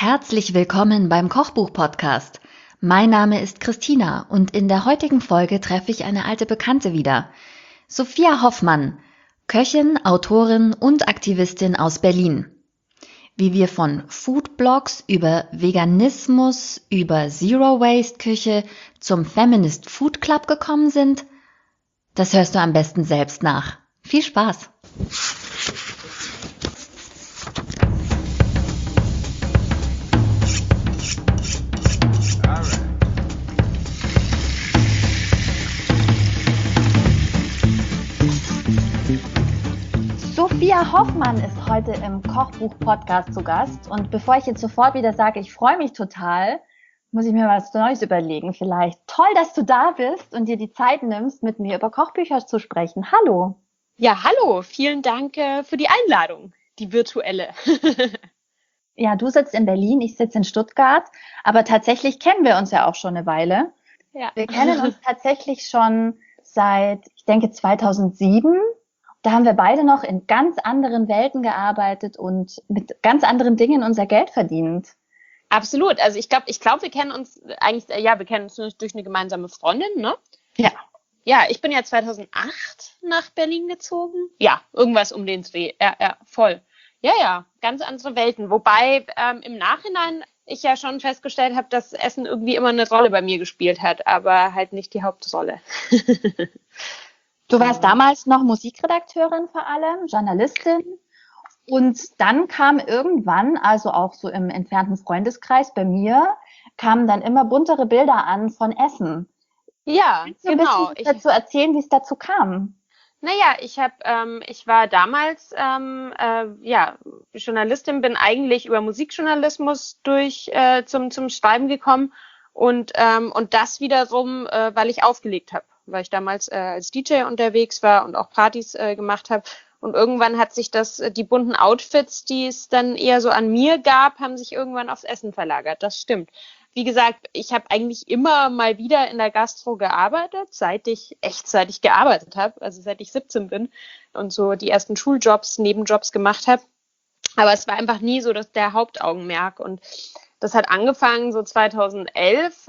Herzlich willkommen beim Kochbuch-Podcast. Mein Name ist Christina und in der heutigen Folge treffe ich eine alte Bekannte wieder. Sophia Hoffmann, Köchin, Autorin und Aktivistin aus Berlin. Wie wir von Foodblogs über Veganismus, über Zero-Waste-Küche zum Feminist Food Club gekommen sind, das hörst du am besten selbst nach. Viel Spaß! Sophia Hoffmann ist heute im Kochbuch-Podcast zu Gast. Und bevor ich jetzt sofort wieder sage, ich freue mich total, muss ich mir was Neues überlegen vielleicht. Toll, dass du da bist und dir die Zeit nimmst, mit mir über Kochbücher zu sprechen. Hallo. Ja, hallo. Vielen Dank für die Einladung, die virtuelle. Ja, du sitzt in Berlin, ich sitze in Stuttgart. Aber tatsächlich kennen wir uns ja auch schon eine Weile. Ja. Wir kennen uns tatsächlich schon seit, ich denke, 2007. Da haben wir beide noch in ganz anderen Welten gearbeitet und mit ganz anderen Dingen unser Geld verdient. Absolut. Also ich glaube, wir kennen uns eigentlich, wir kennen uns durch eine gemeinsame Freundin, ne? Ja. Ja, ich bin ja 2008 nach Berlin gezogen. Ja, irgendwas um den Dreh. Ja, voll. Ja, ganz andere Welten. Wobei im Nachhinein ich ja schon festgestellt habe, dass Essen irgendwie immer eine Rolle bei mir gespielt hat, aber halt nicht die Hauptrolle. Du warst damals noch Musikredakteurin vor allem, Journalistin. Und dann kam irgendwann, also auch so im entfernten Freundeskreis bei mir, kamen dann immer buntere Bilder an von Essen. Ja, Kannst du ein bisschen dazu erzählen, wie es dazu kam? Naja, ich war damals Journalistin, bin eigentlich über Musikjournalismus zum Schreiben gekommen und das wiederum, weil ich aufgelegt habe, weil ich damals als DJ unterwegs war und auch Partys gemacht habe. Und irgendwann hat sich die bunten Outfits, die es dann eher so an mir gab, haben sich irgendwann aufs Essen verlagert. Das stimmt. Wie gesagt, ich habe eigentlich immer mal wieder in der Gastro gearbeitet, seit ich gearbeitet habe, also seit ich 17 bin und so die ersten Schuljobs, Nebenjobs gemacht habe. Aber es war einfach nie so der Hauptaugenmerk. Und das hat angefangen so 2011.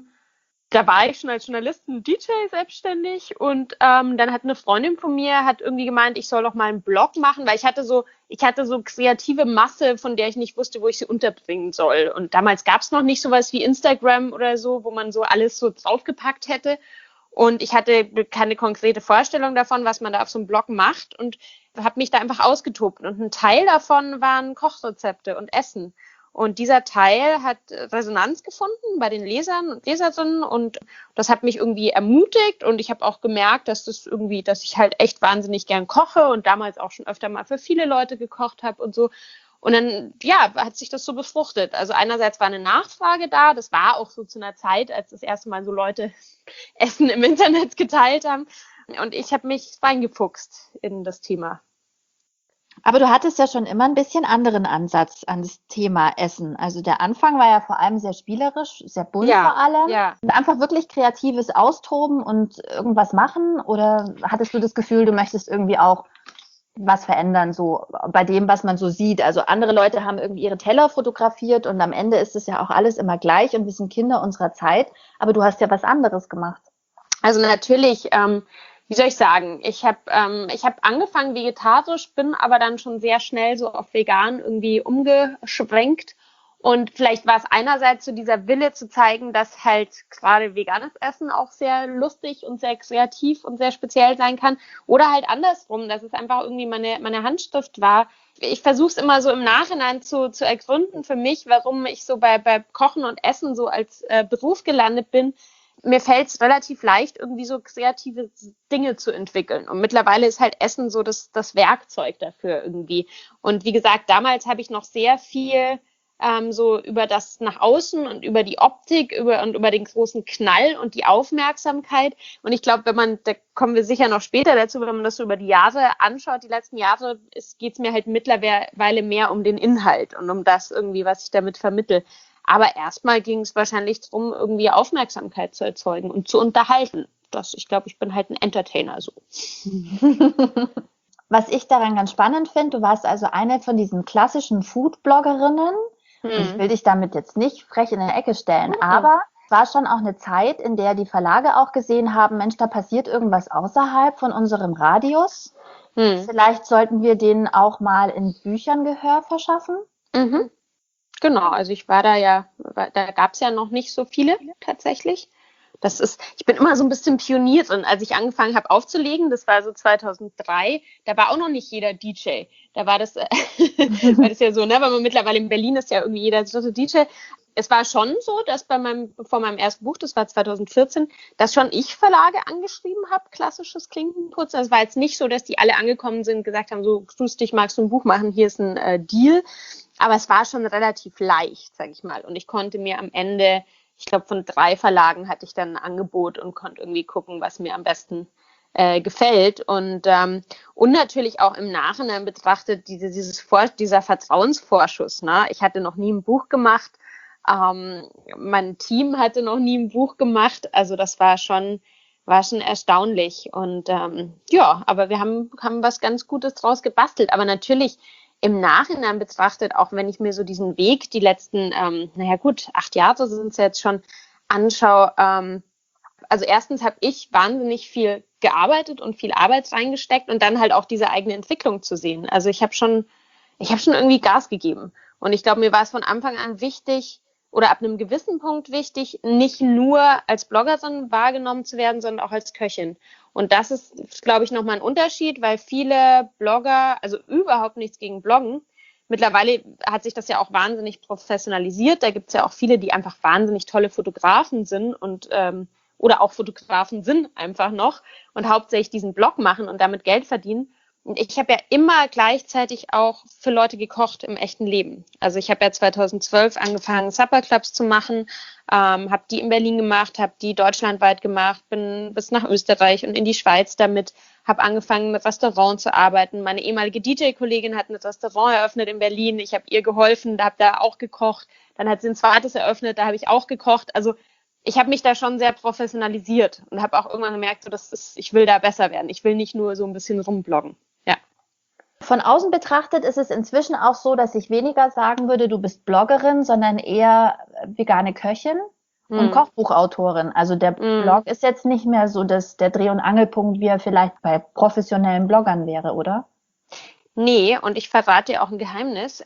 Da war ich schon als Journalistin DJ selbstständig und dann hat eine Freundin von mir irgendwie gemeint, ich soll doch mal einen Blog machen, weil ich hatte so kreative Masse, von der ich nicht wusste, wo ich sie unterbringen soll. Und damals gab es noch nicht sowas wie Instagram oder so, wo man so alles so draufgepackt hätte. Und ich hatte keine konkrete Vorstellung davon, was man da auf so einem Blog macht und habe mich da einfach ausgetobt. Und ein Teil davon waren Kochrezepte und Essen. Und dieser Teil hat Resonanz gefunden bei den Lesern und Leserinnen und das hat mich irgendwie ermutigt und ich habe auch gemerkt, dass ich halt echt wahnsinnig gern koche und damals auch schon öfter mal für viele Leute gekocht habe und so. Und dann, hat sich das so befruchtet. Also einerseits war eine Nachfrage da, das war auch so zu einer Zeit, als das erste Mal so Leute Essen im Internet geteilt haben und ich habe mich reingefuchst in das Thema. Aber du hattest ja schon immer ein bisschen anderen Ansatz an das Thema Essen. Also der Anfang war ja vor allem sehr spielerisch, sehr bunt vor allem. Ja. Und einfach wirklich kreatives Austoben und irgendwas machen? Oder hattest du das Gefühl, du möchtest irgendwie auch was verändern, so bei dem, was man so sieht? Also andere Leute haben irgendwie ihre Teller fotografiert und am Ende ist es ja auch alles immer gleich und wir sind Kinder unserer Zeit. Aber du hast ja was anderes gemacht. Also natürlich, wie soll ich sagen, ich hab angefangen vegetarisch, bin aber dann schon sehr schnell so auf vegan irgendwie umgeschwenkt. Und vielleicht war es einerseits so dieser Wille zu zeigen, dass halt gerade veganes Essen auch sehr lustig und sehr kreativ und sehr speziell sein kann. Oder halt andersrum, dass es einfach irgendwie meine Handschrift war. Ich versuche es immer so im Nachhinein zu ergründen für mich, warum ich so bei Kochen und Essen so als Beruf gelandet bin. Mir fällt es relativ leicht, irgendwie so kreative Dinge zu entwickeln. Und mittlerweile ist halt Essen so das Werkzeug dafür irgendwie. Und wie gesagt, damals habe ich noch sehr viel so über das nach außen und über die Optik und über den großen Knall und die Aufmerksamkeit. Und ich glaube, da kommen wir sicher noch später dazu, wenn man das so über die Jahre anschaut, die letzten Jahre, geht es mir halt mittlerweile mehr um den Inhalt und um das irgendwie, was ich damit vermittle. Aber erstmal ging es wahrscheinlich darum, irgendwie Aufmerksamkeit zu erzeugen und zu unterhalten. Ich glaube, ich bin halt ein Entertainer so. Was ich daran ganz spannend finde, du warst also eine von diesen klassischen Food-Bloggerinnen, Und ich will dich damit jetzt nicht frech in eine Ecke stellen, aber es war schon auch eine Zeit, in der die Verlage auch gesehen haben, Mensch, da passiert irgendwas außerhalb von unserem Radius. Vielleicht sollten wir denen auch mal in Büchern Gehör verschaffen. Genau, also ich war da gab es ja noch nicht so viele tatsächlich. Ich bin immer so ein bisschen Pionier drin. Als ich angefangen habe aufzulegen, das war so 2003, da war auch noch nicht jeder DJ. Da war das, war das ja so, ne, weil man mittlerweile in Berlin ist ja irgendwie jeder dritte DJ. Es war schon so, dass vor meinem ersten Buch, das war 2014, dass schon ich Verlage angeschrieben habe, klassisches Klinkenputzen. Also es war jetzt nicht so, dass die alle angekommen sind und gesagt haben, so, grüß dich, magst du ein Buch machen, hier ist ein Deal. Aber es war schon relativ leicht, sag ich mal. Und ich konnte mir am Ende, ich glaube, von 3 Verlagen hatte ich dann ein Angebot und konnte irgendwie gucken, was mir am besten gefällt. Und natürlich auch im Nachhinein betrachtet dieser Vertrauensvorschuss. Ne? Ich hatte noch nie ein Buch gemacht. Mein Team hatte noch nie ein Buch gemacht. Also das war schon erstaunlich. Und aber wir haben was ganz Gutes draus gebastelt. Aber natürlich im Nachhinein betrachtet, auch wenn ich mir so diesen Weg, die letzten, 8 Jahre sind es jetzt schon, anschaue, also erstens habe ich wahnsinnig viel gearbeitet und viel Arbeit reingesteckt und dann halt auch diese eigene Entwicklung zu sehen. Also ich habe schon irgendwie Gas gegeben. Und ich glaube, mir war es von Anfang an wichtig, oder ab einem gewissen Punkt wichtig, nicht nur als Bloggerin wahrgenommen zu werden, sondern auch als Köchin. Und das ist, glaube ich, nochmal ein Unterschied, weil viele Blogger, also überhaupt nichts gegen Bloggen, mittlerweile hat sich das ja auch wahnsinnig professionalisiert. Da gibt es ja auch viele, die einfach wahnsinnig tolle Fotografen sind und oder auch Fotografen sind einfach noch und hauptsächlich diesen Blog machen und damit Geld verdienen. Und ich habe ja immer gleichzeitig auch für Leute gekocht im echten Leben. Also ich habe ja 2012 angefangen, Supperclubs zu machen, habe die in Berlin gemacht, habe die deutschlandweit gemacht, bin bis nach Österreich und in die Schweiz damit, habe angefangen mit Restaurant zu arbeiten. Meine ehemalige DJ-Kollegin hat ein Restaurant eröffnet in Berlin. Ich habe ihr geholfen, habe da auch gekocht. Dann hat sie ein zweites eröffnet, da habe ich auch gekocht. Also ich habe mich da schon sehr professionalisiert und habe auch irgendwann gemerkt, ich will da besser werden. Ich will nicht nur so ein bisschen rumbloggen. Ja. Von außen betrachtet ist es inzwischen auch so, dass ich weniger sagen würde, du bist Bloggerin, sondern eher vegane Köchin und Kochbuchautorin. Also der Blog ist jetzt nicht mehr so der Dreh- und Angelpunkt, wie er vielleicht bei professionellen Bloggern wäre, oder? Nee, und ich verrate dir auch ein Geheimnis.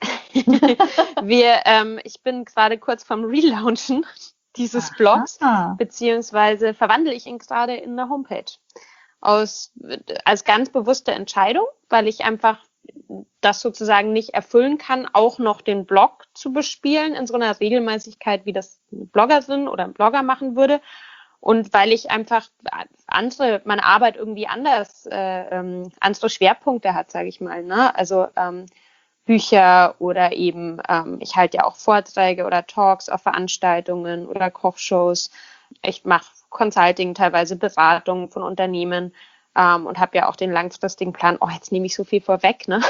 Ich bin gerade kurz vorm Relaunchen dieses Blogs, beziehungsweise verwandle ich ihn gerade in eine Homepage. Als ganz bewusste Entscheidung, weil ich einfach das sozusagen nicht erfüllen kann, auch noch den Blog zu bespielen in so einer Regelmäßigkeit, wie das ein Bloggerin oder ein Blogger machen würde. Und weil ich einfach meine Arbeit irgendwie andere Schwerpunkte hat, sage ich mal. Ne? Also Bücher oder eben, ich halte ja auch Vorträge oder Talks auf Veranstaltungen oder Kochshows. Ich mache Consulting, teilweise Beratungen von Unternehmen und habe ja auch den langfristigen Plan, jetzt nehme ich so viel vorweg, ne?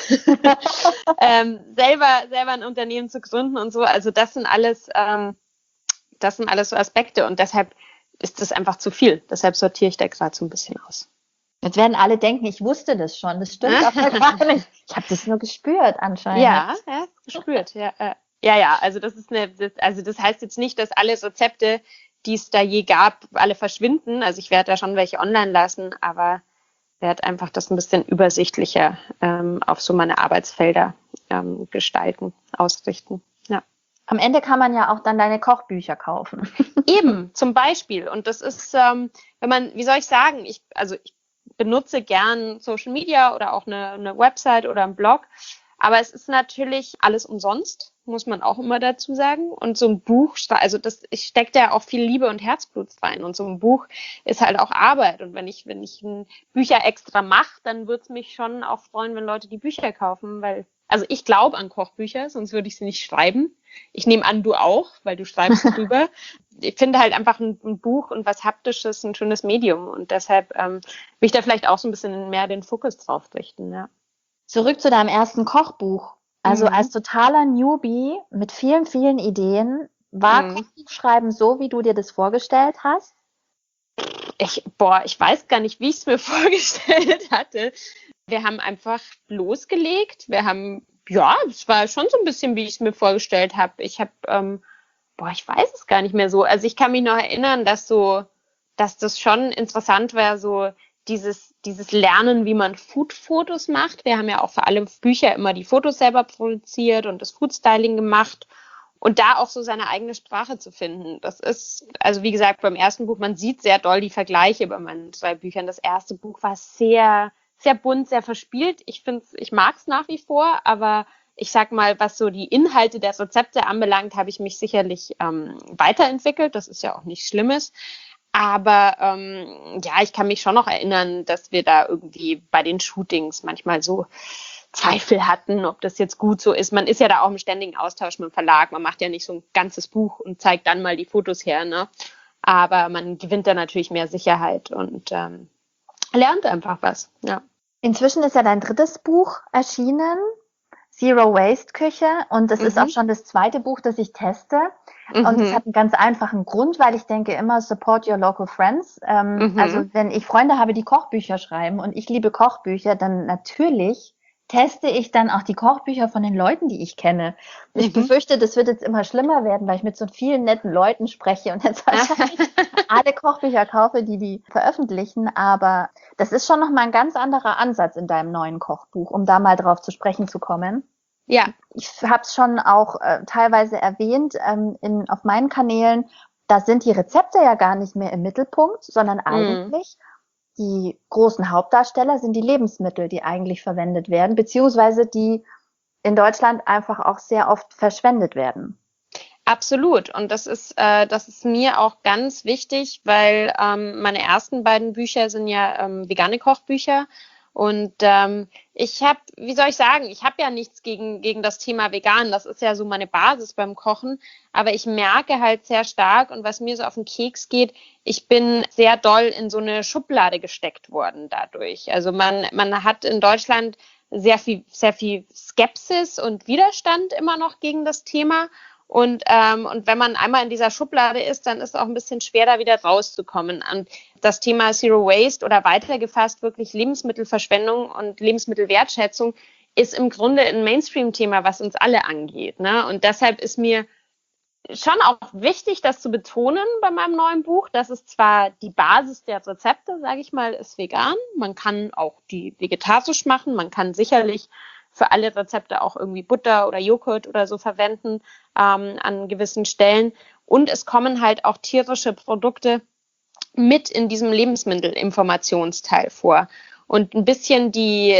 selber ein Unternehmen zu gründen und so. Also das sind alles so Aspekte und deshalb ist das einfach zu viel. Deshalb sortiere ich da gerade so ein bisschen aus. Jetzt werden alle denken, ich wusste das schon. Das stimmt aber gar nicht. Ich habe das nur gespürt anscheinend. Ja, gespürt. Ja. Also das heißt jetzt nicht, dass alle Rezepte, die es da je gab, alle verschwinden. Also ich werde da schon welche online lassen, aber werde einfach das ein bisschen übersichtlicher auf so meine Arbeitsfelder gestalten, ausrichten. Ja. Am Ende kann man ja auch dann deine Kochbücher kaufen. Eben, zum Beispiel. Und das ist, wenn man, wie soll ich sagen, ich benutze gern Social Media oder auch eine Website oder einen Blog. Aber es ist natürlich alles umsonst, muss man auch immer dazu sagen. Und so ein Buch, also ich stecke da auch viel Liebe und Herzblut rein. Und so ein Buch ist halt auch Arbeit. Und wenn ich ein Bücher extra mache, dann würde es mich schon auch freuen, wenn Leute die Bücher kaufen, weil, also ich glaube an Kochbücher, sonst würde ich sie nicht schreiben. Ich nehme an, du auch, weil du schreibst drüber. Ich finde halt einfach ein Buch und was Haptisches ein schönes Medium. Und deshalb will ich da vielleicht auch so ein bisschen mehr den Fokus drauf richten, ja. Zurück zu deinem ersten Kochbuch. Also als totaler Newbie mit vielen, vielen Ideen, war Kochbuchschreiben so, wie du dir das vorgestellt hast? Ich weiß gar nicht, wie ich es mir vorgestellt hatte. Wir haben einfach losgelegt. Wir haben Ja, es war schon so ein bisschen, wie ich es mir vorgestellt habe. Ich weiß es gar nicht mehr so. Also ich kann mich noch erinnern, dass das schon interessant war, so dieses Lernen, wie man Food-Fotos macht. Wir haben ja auch für alle Bücher immer die Fotos selber produziert und das Food-Styling gemacht und da auch so seine eigene Sprache zu finden. Das ist, also wie gesagt, beim ersten Buch, man sieht sehr doll die Vergleiche bei meinen 2 Büchern. Das erste Buch war sehr, sehr bunt, sehr verspielt. Ich mag es nach wie vor, aber ich sag mal, was so die Inhalte der Rezepte anbelangt, habe ich mich sicherlich weiterentwickelt. Das ist ja auch nichts Schlimmes. Aber ja, ich kann mich schon noch erinnern, dass wir da irgendwie bei den Shootings manchmal so Zweifel hatten, ob das jetzt gut so ist. Man ist ja da auch im ständigen Austausch mit dem Verlag. Man macht ja nicht so ein ganzes Buch und zeigt dann mal die Fotos her, ne? Aber man gewinnt da natürlich mehr Sicherheit und lernt einfach was, ja. Inzwischen ist ja dein 3. Buch erschienen, Zero Waste Küche, und das ist auch schon das 2. Buch, das ich teste. Und das hat einen ganz einfachen Grund, weil ich denke immer, support your local friends. Also wenn ich Freunde habe, die Kochbücher schreiben und ich liebe Kochbücher, dann natürlich teste ich dann auch die Kochbücher von den Leuten, die ich kenne. Ich befürchte, das wird jetzt immer schlimmer werden, weil ich mit so vielen netten Leuten spreche und jetzt wahrscheinlich alle Kochbücher kaufe, die veröffentlichen. Aber das ist schon nochmal ein ganz anderer Ansatz in deinem neuen Kochbuch, um da mal drauf zu sprechen zu kommen. Ja. Ich habe es schon auch teilweise erwähnt auf meinen Kanälen. Da sind die Rezepte ja gar nicht mehr im Mittelpunkt, sondern eigentlich die großen Hauptdarsteller sind die Lebensmittel, die eigentlich verwendet werden, beziehungsweise die in Deutschland einfach auch sehr oft verschwendet werden. Absolut. Und das ist mir auch ganz wichtig, weil meine ersten beiden Bücher sind ja vegane Kochbücher. Und ich habe ja nichts gegen das Thema vegan. Das ist ja so meine Basis beim Kochen. Aber ich merke halt sehr stark, und was mir so auf den Keks geht, ich bin sehr doll in so eine Schublade gesteckt worden dadurch. Also man hat in Deutschland sehr viel Skepsis und Widerstand immer noch gegen das Thema. Und wenn man einmal in dieser Schublade ist, dann ist es auch ein bisschen schwer, da wieder rauszukommen. Und das Thema Zero Waste oder weitergefasst wirklich Lebensmittelverschwendung und Lebensmittelwertschätzung ist im Grunde ein Mainstream-Thema, was uns alle angeht, ne? Und deshalb ist mir schon auch wichtig, das zu betonen bei meinem neuen Buch, dass es zwar die Basis der Rezepte, sage ich mal, ist vegan. Man kann auch die vegetarisch machen. Man kann sicherlich für alle Rezepte auch irgendwie Butter oder Joghurt oder so verwenden an gewissen Stellen. Und es kommen halt auch tierische Produkte mit in diesem Lebensmittelinformationsteil vor. Und ein bisschen die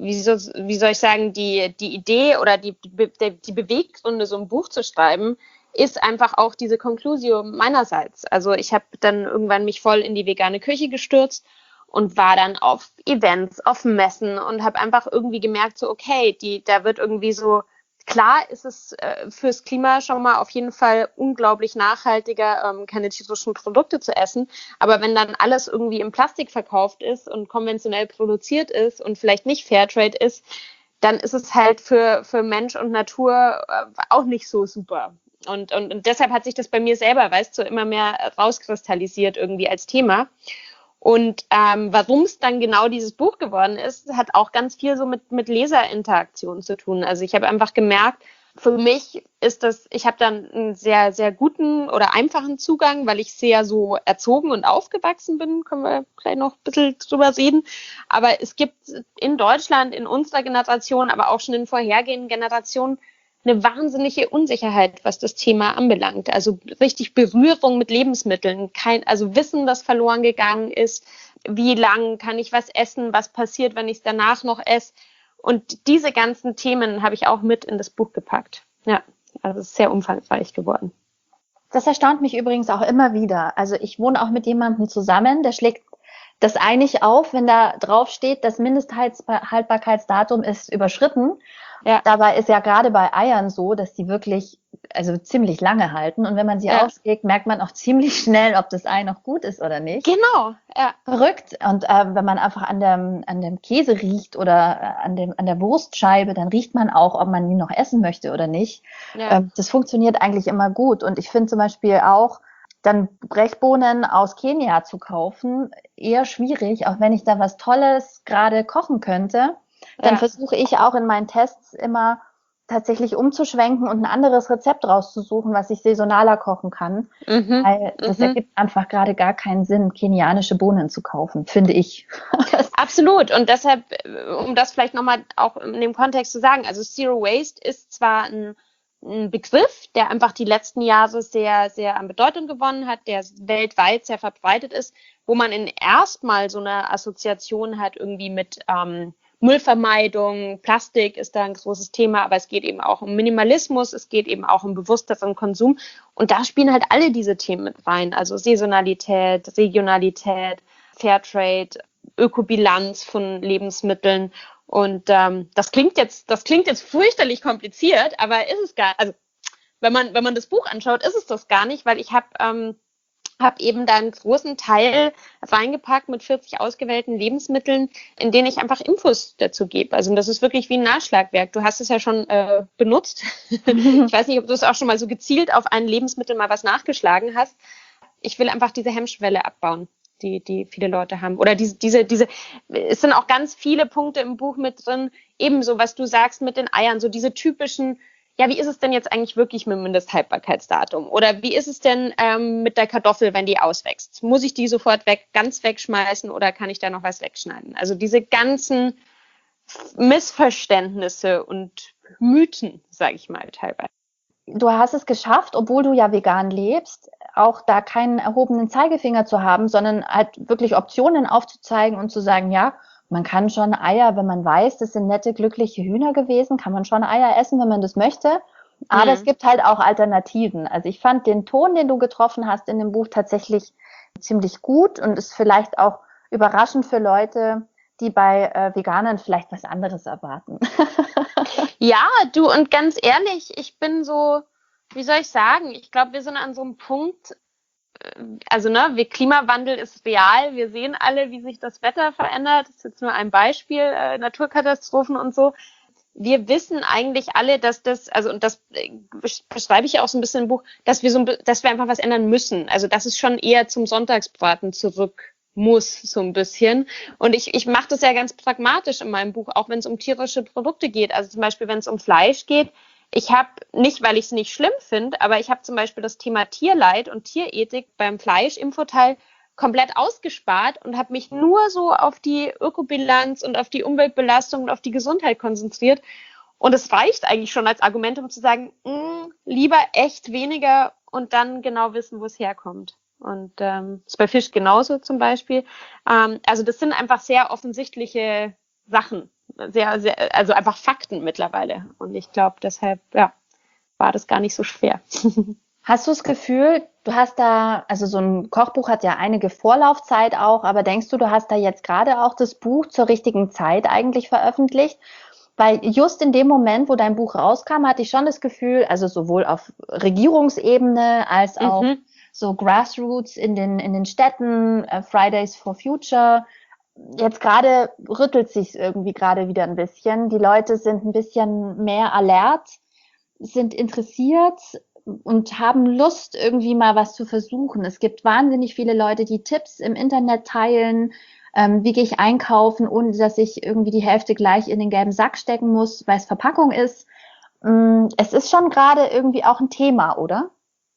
Idee oder die Beweggründe, so ein Buch zu schreiben, ist einfach auch diese Conclusio meinerseits. Also ich habe dann irgendwann mich voll in die vegane Küche gestürzt und war dann auf Events, auf Messen und habe einfach irgendwie gemerkt, so okay, da wird irgendwie so, klar ist es fürs Klima schon mal auf jeden Fall unglaublich nachhaltiger, keine tierischen Produkte zu essen. Aber wenn dann alles irgendwie im Plastik verkauft ist und konventionell produziert ist und vielleicht nicht Fairtrade ist, dann ist es halt für Mensch und Natur auch nicht so super. Und deshalb hat sich das bei mir selber, weißt du, immer mehr rauskristallisiert irgendwie als Thema. Und warum es dann genau dieses Buch geworden ist, hat auch ganz viel so mit Leserinteraktion zu tun. Also ich habe einfach gemerkt, für mich ist das, ich habe dann einen sehr, sehr guten oder einfachen Zugang, weil ich sehr so erzogen und aufgewachsen bin, können wir gleich noch ein bisschen drüber reden. Aber es gibt in Deutschland, in unserer Generation, aber auch schon in vorhergehenden Generationen, eine wahnsinnige Unsicherheit, was das Thema anbelangt. Also richtig Berührung mit Lebensmitteln, also Wissen, das verloren gegangen ist. Wie lang kann ich was essen? Was passiert, wenn ich es danach noch esse? Und diese ganzen Themen habe ich auch mit in das Buch gepackt. Ja, also es ist sehr umfangreich geworden. Das erstaunt mich übrigens auch immer wieder. Also ich wohne auch mit jemandem zusammen, der schlägt das eigentlich auf, wenn da drauf steht, das Mindesthaltbarkeitsdatum ist überschritten. Ja. Dabei ist ja gerade bei Eiern so, dass die wirklich ziemlich lange halten. Und wenn man sie aufschlägt, merkt man auch ziemlich schnell, ob das Ei noch gut ist oder nicht. Genau, ja. Verrückt. Und wenn man einfach an dem Käse riecht oder an der Wurstscheibe, dann riecht man auch, ob man die noch essen möchte oder nicht. Ja. Das funktioniert eigentlich immer gut. Und ich finde zum Beispiel auch, dann Brechbohnen aus Kenia zu kaufen, eher schwierig, auch wenn ich da was Tolles gerade kochen könnte. Dann versuche ich auch in meinen Tests immer tatsächlich umzuschwenken und ein anderes Rezept rauszusuchen, was ich saisonaler kochen kann. Weil das ergibt einfach gerade gar keinen Sinn, kenianische Bohnen zu kaufen, finde ich. Absolut. Und deshalb, um das vielleicht nochmal auch in dem Kontext zu sagen, also Zero Waste ist zwar ein Begriff, der einfach die letzten Jahre sehr, sehr an Bedeutung gewonnen hat, der weltweit sehr verbreitet ist, wo man erstmal so eine Assoziation hat irgendwie mit Müllvermeidung, Plastik ist da ein großes Thema, aber es geht eben auch um Minimalismus, es geht eben auch um bewussteren Konsum. Und da spielen halt alle diese Themen mit rein, also Saisonalität, Regionalität, Fairtrade, Ökobilanz von Lebensmitteln. Und das klingt jetzt fürchterlich kompliziert, aber ist es gar, also wenn man das Buch anschaut, ist es das gar nicht, weil ich habe eben da einen großen Teil reingepackt mit 40 ausgewählten Lebensmitteln, in denen ich einfach Infos dazu gebe. Also das ist wirklich wie ein Nachschlagwerk. Du hast es ja schon benutzt. Ich weiß nicht, ob du es auch schon mal so gezielt auf ein Lebensmittel mal was nachgeschlagen hast. Ich will einfach diese Hemmschwelle abbauen, die viele Leute haben. Oder es sind auch ganz viele Punkte im Buch mit drin, ebenso was du sagst mit den Eiern, so diese typischen, ja, wie ist es denn jetzt eigentlich wirklich mit dem Mindesthaltbarkeitsdatum? Oder wie ist es denn mit der Kartoffel, wenn die auswächst? Muss ich die sofort ganz wegschmeißen oder kann ich da noch was wegschneiden? Also diese ganzen Missverständnisse und Mythen, sage ich mal teilweise. Du hast es geschafft, obwohl du ja vegan lebst, auch da keinen erhobenen Zeigefinger zu haben, sondern halt wirklich Optionen aufzuzeigen und zu sagen, ja, man kann schon Eier, wenn man weiß, das sind nette, glückliche Hühner gewesen, kann man schon Eier essen, wenn man das möchte. Aber es gibt halt auch Alternativen. Also ich fand den Ton, den du getroffen hast in dem Buch, tatsächlich ziemlich gut und ist vielleicht auch überraschend für Leute, die bei Veganern vielleicht was anderes erwarten. Ja, du, und ganz ehrlich, ich bin so, wie soll ich sagen, ich glaube, wir sind an so einem Punkt, also Klimawandel ist real, wir sehen alle, wie sich das Wetter verändert, das ist jetzt nur ein Beispiel, Naturkatastrophen und so. Wir wissen eigentlich alle, dass und das beschreibe ich ja auch so ein bisschen im Buch, dass wir einfach was ändern müssen. Also dass es schon eher zum Sonntagsbraten zurück muss, so ein bisschen. Und ich mache das ja ganz pragmatisch in meinem Buch, auch wenn es um tierische Produkte geht. Also zum Beispiel, wenn es um Fleisch geht, ich habe nicht, weil ich es nicht schlimm finde, aber ich habe zum Beispiel das Thema Tierleid und Tierethik beim Fleisch-Infoteil komplett ausgespart und habe mich nur so auf die Ökobilanz und auf die Umweltbelastung und auf die Gesundheit konzentriert. Und es reicht eigentlich schon als Argument, um zu sagen, lieber echt weniger und dann genau wissen, wo es herkommt. Und das ist bei Fisch genauso zum Beispiel. Also das sind einfach sehr offensichtliche Sachen, sehr, sehr, also einfach Fakten mittlerweile. Und ich glaube, deshalb war das gar nicht so schwer. Hast du das Gefühl, du hast da, also so ein Kochbuch hat ja einige Vorlaufzeit auch, aber denkst du hast da jetzt gerade auch das Buch zur richtigen Zeit eigentlich veröffentlicht? Weil just in dem Moment, wo dein Buch rauskam, hatte ich schon das Gefühl, also sowohl auf Regierungsebene als auch so Grassroots in den Städten, Fridays for Future. Jetzt gerade rüttelt sich irgendwie gerade wieder ein bisschen. Die Leute sind ein bisschen mehr alert, sind interessiert und haben Lust, irgendwie mal was zu versuchen. Es gibt wahnsinnig viele Leute, die Tipps im Internet teilen. Wie gehe ich einkaufen, ohne dass ich irgendwie die Hälfte gleich in den gelben Sack stecken muss, weil es Verpackung ist. Es ist schon gerade irgendwie auch ein Thema, oder?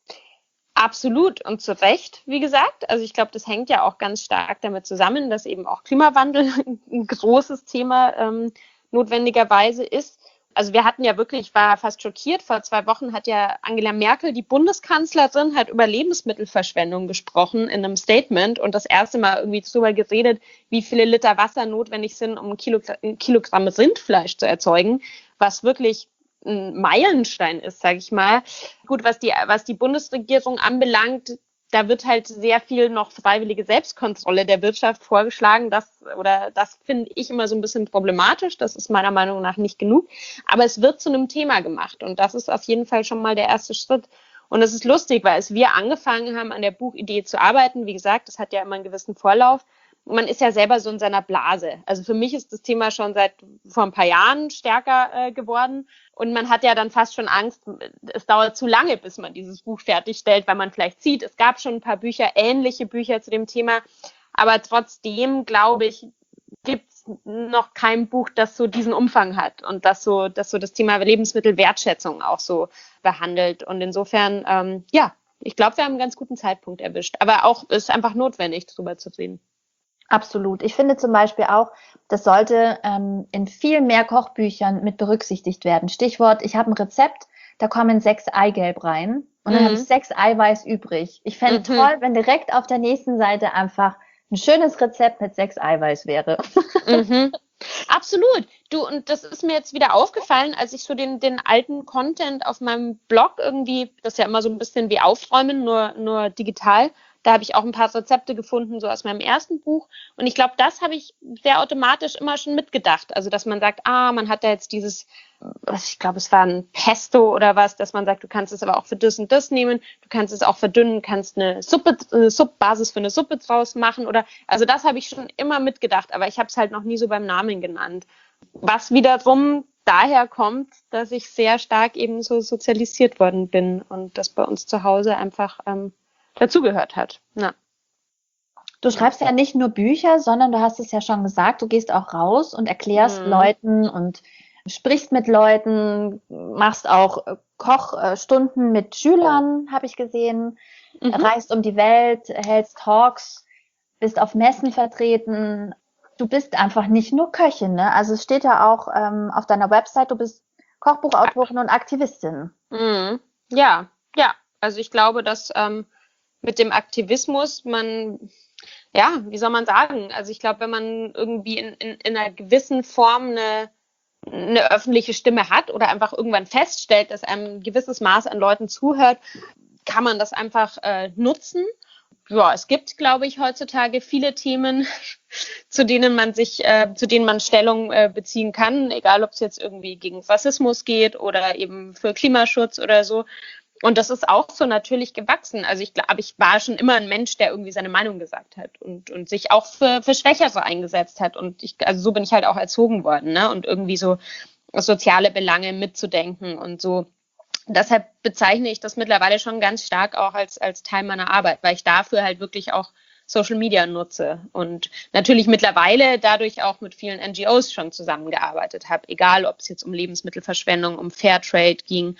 Absolut und zu Recht, wie gesagt. Also ich glaube, das hängt ja auch ganz stark damit zusammen, dass eben auch Klimawandel ein großes Thema notwendigerweise ist. Also wir hatten ja wirklich, ich war fast schockiert, vor 2 Wochen hat ja Angela Merkel, die Bundeskanzlerin, hat über Lebensmittelverschwendung gesprochen in einem Statement und das erste Mal irgendwie darüber geredet, wie viele Liter Wasser notwendig sind, um ein Kilogramm Rindfleisch zu erzeugen, was wirklich ein Meilenstein ist, sage ich mal. Gut, was die Bundesregierung anbelangt, da wird halt sehr viel noch freiwillige Selbstkontrolle der Wirtschaft vorgeschlagen. Das finde ich immer so ein bisschen problematisch. Das ist meiner Meinung nach nicht genug. Aber es wird zu einem Thema gemacht. Und das ist auf jeden Fall schon mal der erste Schritt. Und es ist lustig, weil als wir angefangen haben, an der Buchidee zu arbeiten, wie gesagt, das hat ja immer einen gewissen Vorlauf. Man ist ja selber so in seiner Blase. Also für mich ist das Thema schon vor ein paar Jahren stärker geworden. Und man hat ja dann fast schon Angst, es dauert zu lange, bis man dieses Buch fertigstellt, weil man vielleicht sieht, es gab schon ein paar Bücher, ähnliche Bücher zu dem Thema. Aber trotzdem, glaube ich, gibt es noch kein Buch, das so diesen Umfang hat und das das Thema Lebensmittelwertschätzung auch so behandelt. Und insofern, ich glaube, wir haben einen ganz guten Zeitpunkt erwischt. Aber auch ist einfach notwendig, darüber zu reden. Absolut. Ich finde zum Beispiel auch, das sollte in viel mehr Kochbüchern mit berücksichtigt werden. Stichwort, ich habe ein Rezept, da kommen 6 Eigelb rein und dann habe ich 6 Eiweiß übrig. Ich fände toll, wenn direkt auf der nächsten Seite einfach ein schönes Rezept mit 6 Eiweiß wäre. Absolut. Du, und das ist mir jetzt wieder aufgefallen, als ich so den alten Content auf meinem Blog irgendwie, das ist ja immer so ein bisschen wie Aufräumen, nur digital. Da habe ich auch ein paar Rezepte gefunden, so aus meinem ersten Buch. Und ich glaube, das habe ich sehr automatisch immer schon mitgedacht. Also, dass man sagt, man hat da jetzt dieses, ich glaube, es war ein Pesto oder was, dass man sagt, du kannst es aber auch für das und das nehmen. Du kannst es auch verdünnen, kannst eine Basis für eine Suppe draus machen oder, also das habe ich schon immer mitgedacht, aber ich habe es halt noch nie so beim Namen genannt. Was wiederum daher kommt, dass ich sehr stark eben so sozialisiert worden bin und das bei uns zu Hause einfach dazugehört hat. Ja. Du schreibst ja nicht nur Bücher, sondern du hast es ja schon gesagt, du gehst auch raus und erklärst Leuten und sprichst mit Leuten, machst auch Kochstunden mit Schülern, habe ich gesehen, reist um die Welt, hältst Talks, bist auf Messen vertreten. Du bist einfach nicht nur Köchin, ne? Also es steht ja auch auf deiner Website, du bist Kochbuchautorin und Aktivistin. Ja. Also ich glaube, dass mit dem Aktivismus wie soll man sagen? Also ich glaube, wenn man irgendwie in einer gewissen Form eine öffentliche Stimme hat oder einfach irgendwann feststellt, dass einem ein gewisses Maß an Leuten zuhört, kann man das einfach nutzen. Ja, es gibt, glaube ich, heutzutage viele Themen, zu denen man Stellung beziehen kann, egal ob es jetzt irgendwie gegen Rassismus geht oder eben für Klimaschutz oder so. Und das ist auch so natürlich gewachsen. Also ich glaube, ich war schon immer ein Mensch, der irgendwie seine Meinung gesagt hat und sich auch für Schwächere eingesetzt hat. Und also so bin ich halt auch erzogen worden, ne? Und irgendwie so soziale Belange mitzudenken und so. Deshalb bezeichne ich das mittlerweile schon ganz stark auch als Teil meiner Arbeit, weil ich dafür halt wirklich auch Social Media nutze und natürlich mittlerweile dadurch auch mit vielen NGOs schon zusammengearbeitet habe, egal ob es jetzt um Lebensmittelverschwendung, um Fairtrade ging,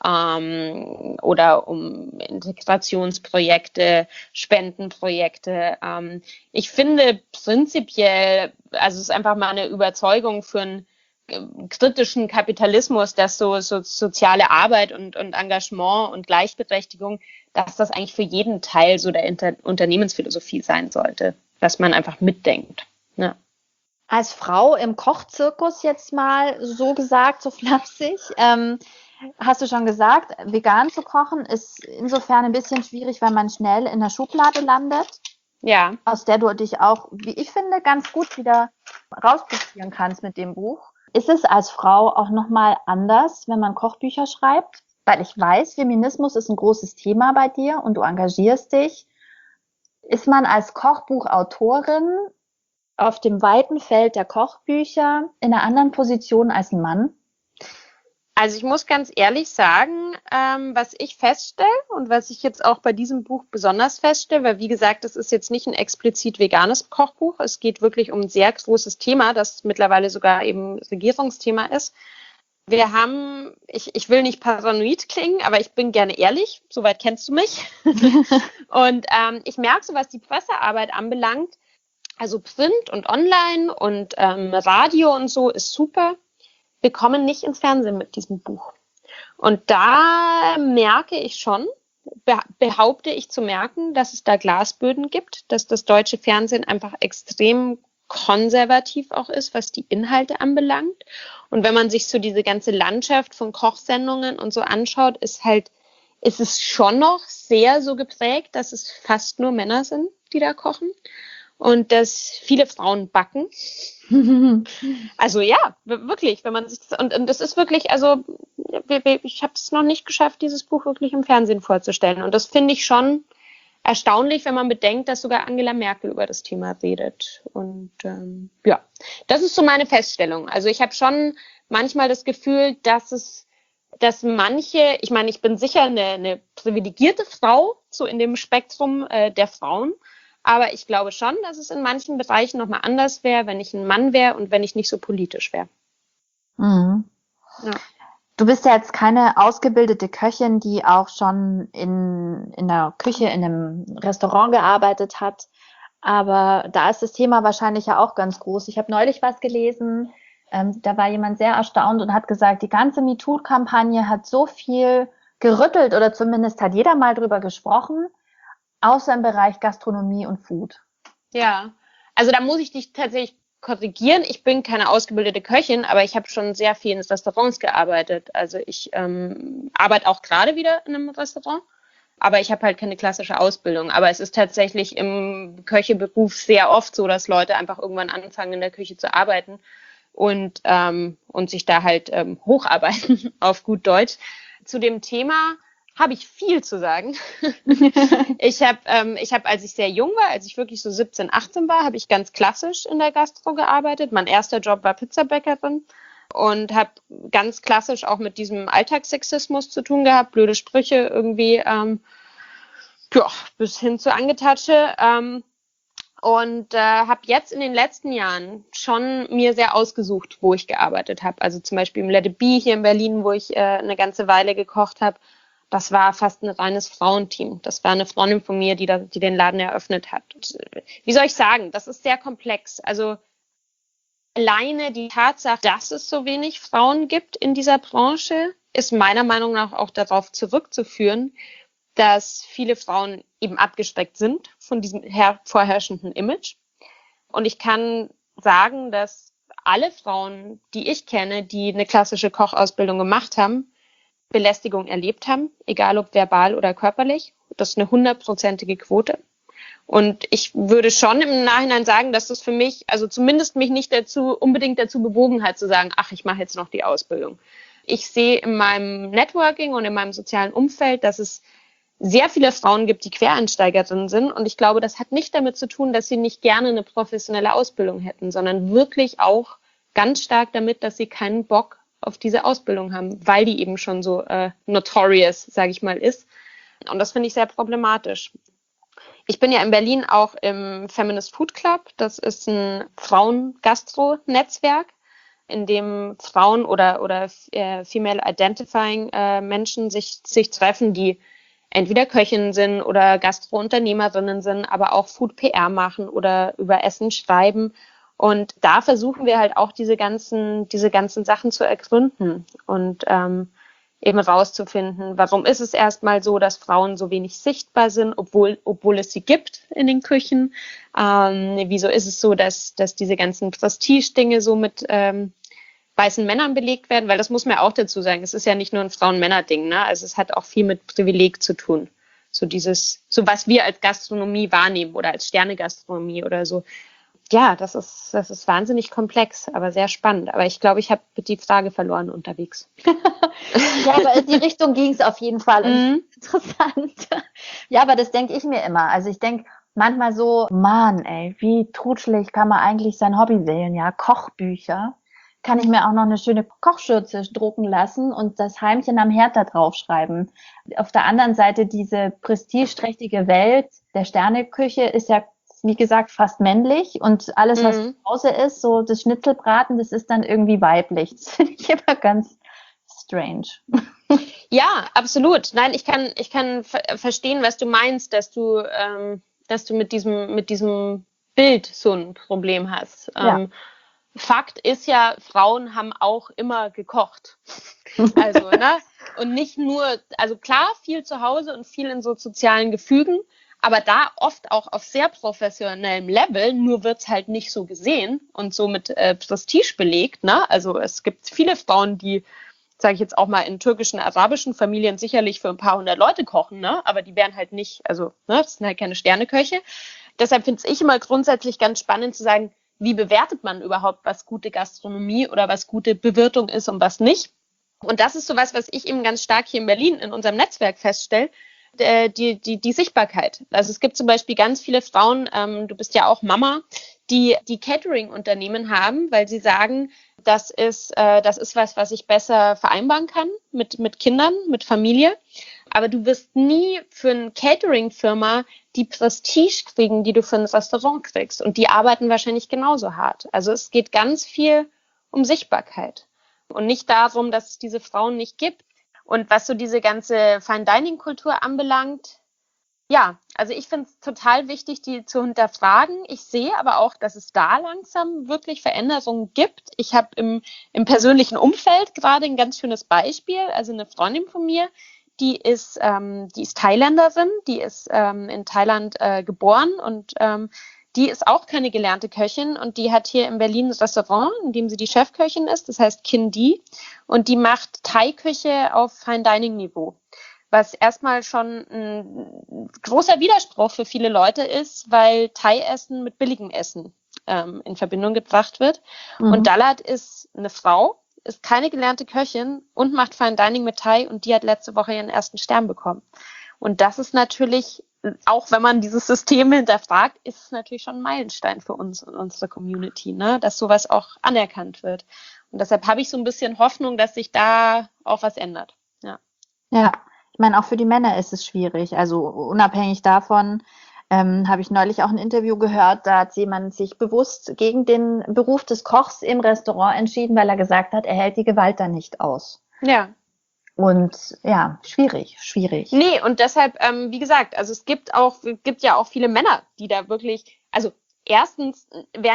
oder um Integrationsprojekte, Spendenprojekte. Ich finde prinzipiell, also es ist einfach mal eine Überzeugung für einen kritischen Kapitalismus, dass so soziale Arbeit und Engagement und Gleichberechtigung, dass das eigentlich für jeden Teil so der Unternehmensphilosophie sein sollte, dass man einfach mitdenkt. Ja. Als Frau im Kochzirkus jetzt mal so gesagt, so flapsig, hast du schon gesagt, vegan zu kochen ist insofern ein bisschen schwierig, weil man schnell in der Schublade landet. Ja. Aus der du dich auch, wie ich finde, ganz gut wieder rausprobieren kannst mit dem Buch. Ist es als Frau auch nochmal anders, wenn man Kochbücher schreibt? Weil ich weiß, Feminismus ist ein großes Thema bei dir und du engagierst dich. Ist man als Kochbuchautorin auf dem weiten Feld der Kochbücher in einer anderen Position als ein Mann? Also ich muss ganz ehrlich sagen, was ich feststelle und was ich jetzt auch bei diesem Buch besonders feststelle, weil wie gesagt, das ist jetzt nicht ein explizit veganes Kochbuch. Es geht wirklich um ein sehr großes Thema, das mittlerweile sogar eben Regierungsthema ist. Wir haben, ich will nicht paranoid klingen, aber ich bin gerne ehrlich, soweit kennst du mich. Und ich merke so, was die Pressearbeit anbelangt, also Print und Online und Radio und so ist super. Wir kommen nicht ins Fernsehen mit diesem Buch. Und da merke ich schon, behaupte ich zu merken, dass es da Glasböden gibt, dass das deutsche Fernsehen einfach extrem konservativ auch ist, was die Inhalte anbelangt. Und wenn man sich so diese ganze Landschaft von Kochsendungen und so anschaut, ist es schon noch sehr so geprägt, dass es fast nur Männer sind, die da kochen. Und dass viele Frauen backen. Also ja, wirklich, wenn man sich das, und das ist wirklich, also ich habe es noch nicht geschafft, dieses Buch wirklich im Fernsehen vorzustellen. Und das finde ich schon erstaunlich, wenn man bedenkt, dass sogar Angela Merkel über das Thema redet. Und das ist so meine Feststellung. Also ich habe schon manchmal das Gefühl, dass manche, ich meine, ich bin sicher eine privilegierte Frau, so in dem Spektrum der Frauen, Aber ich glaube schon, dass es in manchen Bereichen nochmal anders wäre, wenn ich ein Mann wäre und wenn ich nicht so politisch wäre. Mhm. Ja. Du bist ja jetzt keine ausgebildete Köchin, die auch schon in der Küche in einem Restaurant gearbeitet hat. Aber da ist das Thema wahrscheinlich ja auch ganz groß. Ich habe neulich was gelesen, da war jemand sehr erstaunt und hat gesagt, die ganze MeToo-Kampagne hat so viel gerüttelt oder zumindest hat jeder mal drüber gesprochen, außer im Bereich Gastronomie und Food. Ja, also da muss ich dich tatsächlich korrigieren. Ich bin keine ausgebildete Köchin, aber ich habe schon sehr viel in Restaurants gearbeitet. Also ich arbeite auch gerade wieder in einem Restaurant, aber ich habe halt keine klassische Ausbildung. Aber es ist tatsächlich im Köcheberuf sehr oft so, dass Leute einfach irgendwann anfangen, in der Küche zu arbeiten und sich da halt hocharbeiten, auf gut Deutsch. Zu dem Thema habe ich viel zu sagen. Ich habe, als ich sehr jung war, als ich wirklich so 17, 18 war, habe ich ganz klassisch in der Gastro gearbeitet. Mein erster Job war Pizzabäckerin und habe ganz klassisch auch mit diesem Alltagssexismus zu tun gehabt, blöde Sprüche irgendwie, bis hin zu Angetatsche. Und habe jetzt in den letzten Jahren schon mir sehr ausgesucht, wo ich gearbeitet habe. Also zum Beispiel im Let It Be hier in Berlin, wo ich eine ganze Weile gekocht habe. Das war fast ein reines Frauenteam. Das war eine Freundin von mir, die den Laden eröffnet hat. Und, wie soll ich sagen, das ist sehr komplex. Also alleine die Tatsache, dass es so wenig Frauen gibt in dieser Branche, ist meiner Meinung nach auch darauf zurückzuführen, dass viele Frauen eben abgeschreckt sind von diesem vorherrschenden Image. Und ich kann sagen, dass alle Frauen, die ich kenne, die eine klassische Kochausbildung gemacht haben, Belästigung erlebt haben, egal ob verbal oder körperlich. Das ist eine 100%ige Quote. Und ich würde schon im Nachhinein sagen, dass das für mich, also zumindest mich nicht unbedingt dazu bewogen hat, zu sagen, ach, ich mache jetzt noch die Ausbildung. Ich sehe in meinem Networking und in meinem sozialen Umfeld, dass es sehr viele Frauen gibt, die Quereinsteigerinnen sind. Und ich glaube, das hat nicht damit zu tun, dass sie nicht gerne eine professionelle Ausbildung hätten, sondern wirklich auch ganz stark damit, dass sie keinen Bock auf diese Ausbildung haben, weil die eben schon so notorious, sage ich mal, ist. Und das finde ich sehr problematisch. Ich bin ja in Berlin auch im Feminist Food Club. Das ist ein Frauen-Gastro-Netzwerk, in dem Frauen oder female identifying Menschen sich treffen, die entweder Köchinnen sind oder Gastro-Unternehmerinnen sind, aber auch Food-PR machen oder über Essen schreiben. Und da versuchen wir halt auch diese ganzen Sachen zu ergründen und eben rauszufinden, warum ist es erstmal so, dass Frauen so wenig sichtbar sind, obwohl es sie gibt in den Küchen. Wieso ist es so, dass diese ganzen Prestige-Dinge so mit weißen Männern belegt werden? Weil das muss man ja auch dazu sagen, es ist ja nicht nur ein Frauen-Männer-Ding, ne? Also es hat auch viel mit Privileg zu tun. So was wir als Gastronomie wahrnehmen oder als Sterne-Gastronomie oder so. Ja, das ist wahnsinnig komplex, aber sehr spannend. Aber ich glaube, ich habe die Frage verloren unterwegs. Ja, aber in die Richtung ging es auf jeden Fall. Interessant. Ja, aber das denke ich mir immer. Also ich denke manchmal so, Mann, ey, wie trutschelig kann man eigentlich sein Hobby wählen? Ja, Kochbücher. Kann ich mir auch noch eine schöne Kochschürze drucken lassen und das Heimchen am Herd da draufschreiben. Auf der anderen Seite diese prestigeträchtige Welt der Sterneküche ist ja, wie gesagt, fast männlich und alles, was zu Hause ist, so das Schnitzelbraten, das ist dann irgendwie weiblich. Das finde ich immer ganz strange. Ja, absolut. Nein, ich kann verstehen, was du meinst, dass du mit diesem Bild so ein Problem hast. Ja. Fakt ist ja, Frauen haben auch immer gekocht. Also, ne? Und nicht nur, also klar, viel zu Hause und viel in so sozialen Gefügen, aber da oft auch auf sehr professionellem Level, nur wird's halt nicht so gesehen und so mit Prestige belegt, ne? Also es gibt viele Frauen, die, sage ich jetzt auch mal, in türkischen, arabischen Familien sicherlich für ein paar hundert Leute kochen, ne? Aber die wären halt nicht, also, ne, das sind halt keine Sterneköche. Deshalb finde ich immer grundsätzlich ganz spannend zu sagen, wie bewertet man überhaupt, was gute Gastronomie oder was gute Bewirtung ist und was nicht. Und das ist sowas, was ich eben ganz stark hier in Berlin in unserem Netzwerk feststelle, die Sichtbarkeit. Also es gibt zum Beispiel ganz viele Frauen, du bist ja auch Mama, die Catering-Unternehmen haben, weil sie sagen, das ist was ich besser vereinbaren kann mit Kindern, mit Familie. aber du wirst nie für eine Catering-Firma die Prestige kriegen, die du für ein Restaurant kriegst. Und die arbeiten wahrscheinlich genauso hart. Also es geht ganz viel um Sichtbarkeit und nicht darum, dass es diese Frauen nicht gibt. Und was so diese ganze Fine-Dining-Kultur anbelangt, ja, also ich finde es total wichtig, die zu hinterfragen. Ich sehe aber auch, dass es da langsam wirklich Veränderungen gibt. Ich habe im persönlichen Umfeld gerade ein ganz schönes Beispiel. Also eine Freundin von mir, die ist Thailänderin, die ist in Thailand geboren und die ist auch keine gelernte Köchin und die hat hier in Berlin ein Restaurant, in dem sie die Chefköchin ist, das heißt Kin Di, und die macht Thai-Küche auf Fine-Dining-Niveau, was erstmal schon ein großer Widerspruch für viele Leute ist, weil Thai-Essen mit billigem Essen in Verbindung gebracht wird. Und Dalat ist eine Frau, ist keine gelernte Köchin und macht Fine Dining mit Thai und die hat letzte Woche ihren ersten Stern bekommen. Und das ist natürlich, auch wenn man dieses System hinterfragt, ist es natürlich schon ein Meilenstein für uns und unsere Community, ne, dass sowas auch anerkannt wird. Und deshalb habe ich so ein bisschen Hoffnung, dass sich da auch was ändert. Ja. Ja, ich meine, auch für die Männer ist es schwierig. Also unabhängig davon habe ich neulich auch ein Interview gehört, da hat jemand sich bewusst gegen den Beruf des Kochs im Restaurant entschieden, weil er gesagt hat, er hält die Gewalt da nicht aus. Ja. Und ja, schwierig. Nee, und deshalb, wie gesagt, also es gibt ja auch viele Männer, die da wirklich, also erstens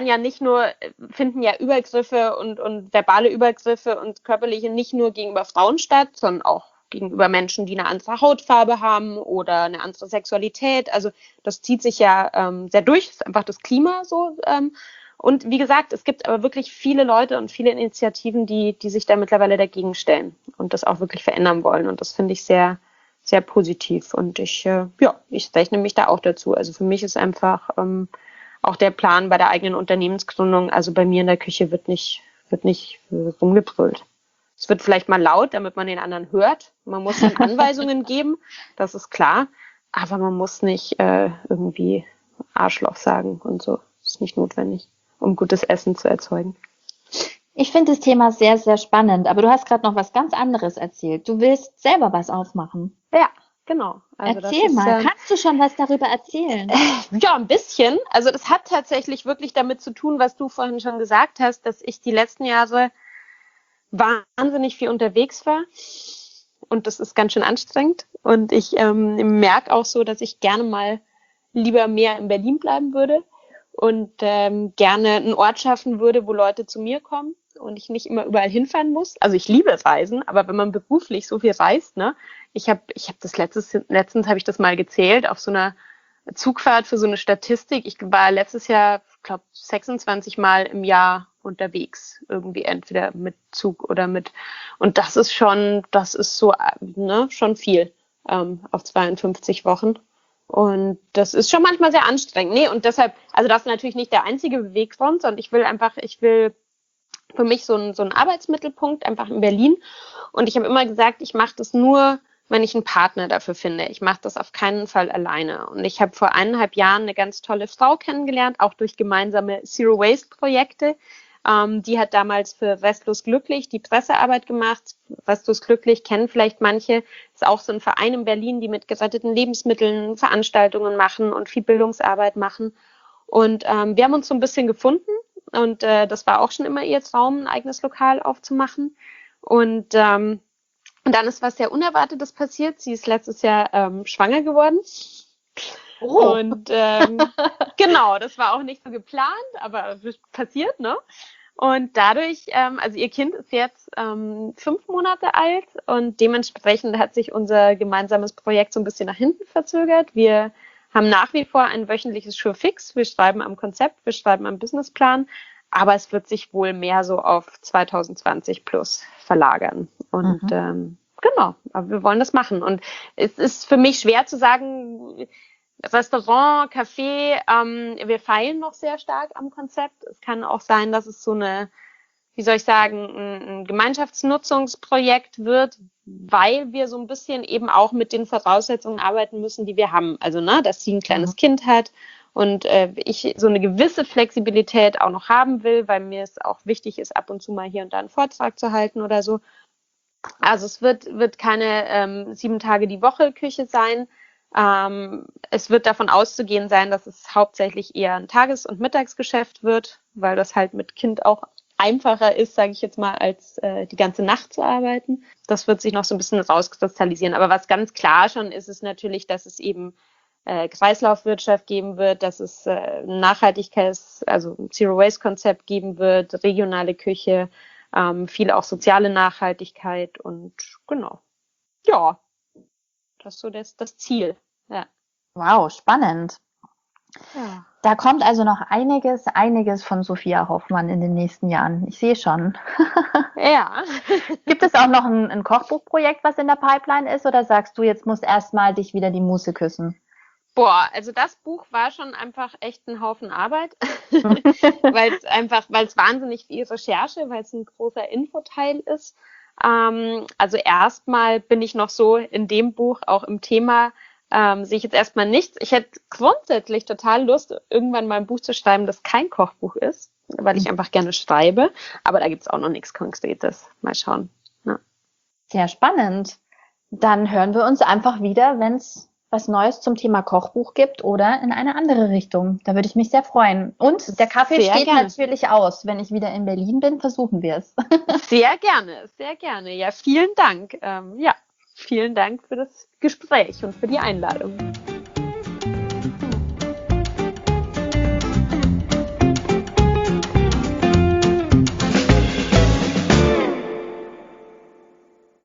finden ja Übergriffe und verbale Übergriffe und körperliche nicht nur gegenüber Frauen statt, sondern auch gegenüber Menschen, die eine andere Hautfarbe haben oder eine andere Sexualität. Also das zieht sich ja sehr durch, das ist einfach das Klima so. Und wie gesagt, es gibt aber wirklich viele Leute und viele Initiativen, die sich da mittlerweile dagegen stellen und das auch wirklich verändern wollen. Und das finde ich sehr, sehr positiv. Und ich rechne mich da auch dazu. Also für mich ist einfach auch der Plan bei der eigenen Unternehmensgründung, also bei mir in der Küche wird nicht rumgebrüllt. Es wird vielleicht mal laut, damit man den anderen hört. Man muss dann Anweisungen geben, das ist klar. Aber man muss nicht irgendwie Arschloch sagen und so. Das ist nicht notwendig, um gutes Essen zu erzeugen. Ich finde das Thema sehr, sehr spannend. Aber du hast gerade noch was ganz anderes erzählt. Du willst selber was aufmachen. Ja, genau. Also erzähl mal, kannst du schon was darüber erzählen? Ja, ein bisschen. Also das hat tatsächlich wirklich damit zu tun, was du vorhin schon gesagt hast, dass ich die letzten Jahre wahnsinnig viel unterwegs war und das ist ganz schön anstrengend und ich merke auch so, dass ich gerne mal lieber mehr in Berlin bleiben würde und gerne einen Ort schaffen würde, wo Leute zu mir kommen und ich nicht immer überall hinfahren muss. Also ich liebe Reisen, aber wenn man beruflich so viel reist, ne, ich habe das letztens habe ich das mal gezählt auf so einer Zugfahrt für so eine Statistik. Ich war letztes Jahr, glaube 26 Mal im Jahr unterwegs, irgendwie entweder mit Zug oder und das ist so, ne, schon viel auf 52 Wochen. Und das ist schon manchmal sehr anstrengend. Nee, und deshalb, also das ist natürlich nicht der einzige Beweggrund, sondern ich will für mich so einen Arbeitsmittelpunkt einfach in Berlin. Und ich habe immer gesagt, ich mache das nur, wenn ich einen Partner dafür finde. Ich mache das auf keinen Fall alleine. Und ich habe vor 1,5 Jahren eine ganz tolle Frau kennengelernt, auch durch gemeinsame Zero-Waste-Projekte. Die hat damals für Restlos Glücklich die Pressearbeit gemacht. Restlos Glücklich kennen vielleicht manche. Ist auch so ein Verein in Berlin, die mit geretteten Lebensmitteln Veranstaltungen machen und viel Bildungsarbeit machen. Und wir haben uns so ein bisschen gefunden. Und das war auch schon immer ihr Traum, ein eigenes Lokal aufzumachen. Und dann ist was sehr Unerwartetes passiert. Sie ist letztes Jahr schwanger geworden. Oh. Und genau, das war auch nicht so geplant, aber passiert, ne? Und dadurch, also ihr Kind ist jetzt 5 Monate alt und dementsprechend hat sich unser gemeinsames Projekt so ein bisschen nach hinten verzögert. Wir haben nach wie vor ein wöchentliches Surefix. Wir schreiben am Konzept, wir schreiben am Businessplan, aber es wird sich wohl mehr so auf 2020 plus verlagern. Und genau, aber wir wollen das machen. Und es ist für mich schwer zu sagen, Restaurant, Café, wir feilen noch sehr stark am Konzept. Es kann auch sein, dass es so eine, wie soll ich sagen, ein Gemeinschaftsnutzungsprojekt wird, weil wir so ein bisschen eben auch mit den Voraussetzungen arbeiten müssen, die wir haben. Also, ne, dass sie ein kleines Kind hat und ich so eine gewisse Flexibilität auch noch haben will, weil mir es auch wichtig ist, ab und zu mal hier und da einen Vortrag zu halten oder so. Also es wird keine 7 Tage die Woche Küche sein. Es wird davon auszugehen sein, dass es hauptsächlich eher ein Tages- und Mittagsgeschäft wird, weil das halt mit Kind auch einfacher ist, sage ich jetzt mal, als die ganze Nacht zu arbeiten. Das wird sich noch so ein bisschen rauskristallisieren. Aber was ganz klar schon ist, ist natürlich, dass es eben Kreislaufwirtschaft geben wird, dass es also ein Zero-Waste-Konzept geben wird, regionale Küche, viel auch soziale Nachhaltigkeit und genau. Ja, das ist so das Ziel. Ja. Wow, spannend. Ja. Da kommt also noch einiges von Sophia Hoffmann in den nächsten Jahren. Ich sehe schon. Ja. Gibt es auch noch ein Kochbuchprojekt, was in der Pipeline ist, oder sagst du, jetzt muss erstmal dich wieder die Muße küssen? Boah, also das Buch war schon einfach echt ein Haufen Arbeit, weil es wahnsinnig viel Recherche, weil es ein großer Infoteil ist. Also erstmal bin ich noch so in dem Buch auch im Thema, sehe ich jetzt erstmal nichts. Ich hätte grundsätzlich total Lust, irgendwann mal ein Buch zu schreiben, das kein Kochbuch ist, weil ich einfach gerne schreibe. Aber da gibt's auch noch nichts Konkretes. Mal schauen. Ja. Sehr spannend. Dann hören wir uns einfach wieder, wenn es was Neues zum Thema Kochbuch gibt oder in eine andere Richtung. Da würde ich mich sehr freuen. Und der Kaffee Sehr steht gerne. natürlich aus. Wenn ich wieder in Berlin bin, versuchen wir es. Sehr gerne, sehr gerne. Ja, vielen Dank. Ja, vielen Dank für das Gespräch und für die Einladung.